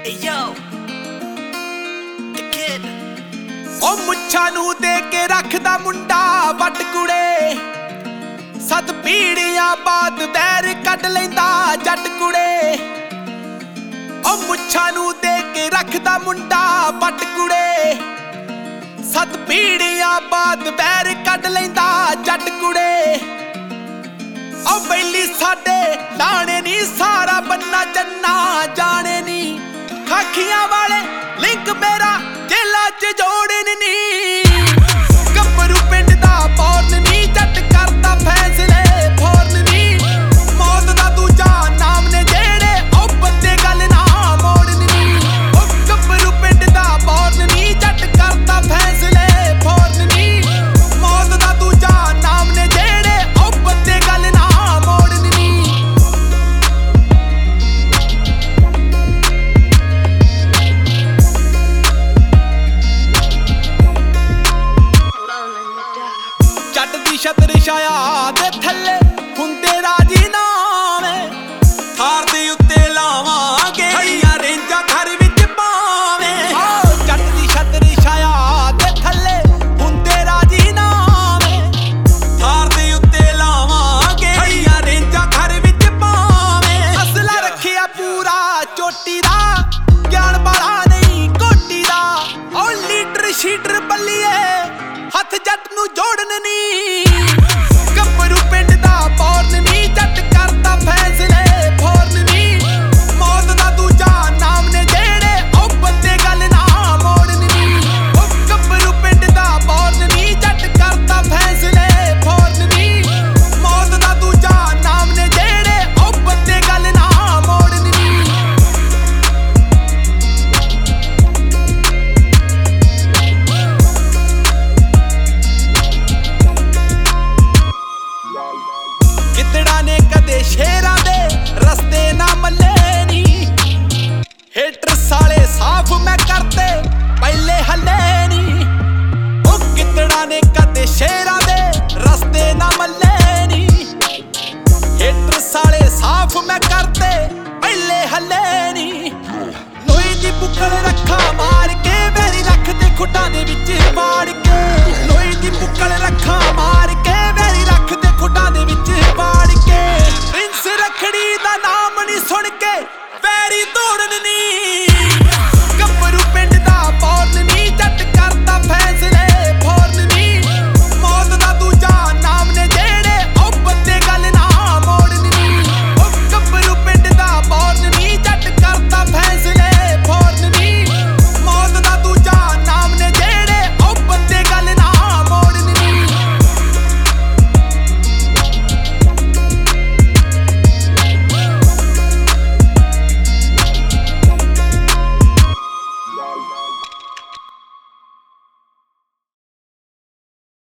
ओ मुच्छां नूं दे के रखदा मुंडा वट कुड़े, 7 पीढ़ियां बाद बैर कढ लैंदा जट कुड़े। ओ मुच्छां नूं दे के रखदा मुंडा वट कुड़े, 7 पीढ़ियां बाद बैर कढ लैंदा जट कुड़े। ओ बैली साडे लाणे नी सारा बन्ना जन्ना जाने नी, खाखियां वाले लिंक मेरा जेला च जोड़न नी। गब्बरू पिंड दा बॉर्न नी, जट करदा फैसले फौरन नी। मौत दा दूजा नाम ने जेड़े ओ बंदे गल ना मोड़न नी। ओ गब्बरू पिंड दा बॉर्न नी, जट करदा फैसले फौरन नी। मौत दा दूजा नाम ने जेड़े ओ बंदे गल ना मोड़न नी। जट दी छतर छाया दे थल्ले हुंदे राजी नावे, थार दे उत्ते लावांगे हरियां रेंजां घर विच पावें। जट दी छतर छाया दे थल्ले हुंदे राजी नावे, थार दे उत्ते लावांगे हरियां रेंजां घर विच पावें। असला रखिया पूरा चोटी दा, ज्ञान वाला नहीं कोटी दा। ओ लीडर शीडर बल्लिए हथ जट नूं जोड़न नी। गब्बरू पिंड दा बॉर्न नी, जट करदा फैसले फौरन नी। मौत दा दूजा नाम ने जेड़े ओ बंदे गल ना मोड़न नी। ओ गब्बरू पिंड दा बॉर्न नी, जट करदा फैसले फौरन नी। मौत दा दूजा नाम ने जेड़े ओ बंदे गल ना मोड़न नी। गिद्दड़ा ने कदे शेरां दे रस्ते ना मल्ले नी, हेटर साले साफ मैं करते पहले हल्ले नी। ओ गिद्दड़ा ने कदे शेरां दे रस्ते ना मल्ले नी, हेटर साले साफ मैं करते पहले हल्ले नी। लोहे दी बुक्कल रखा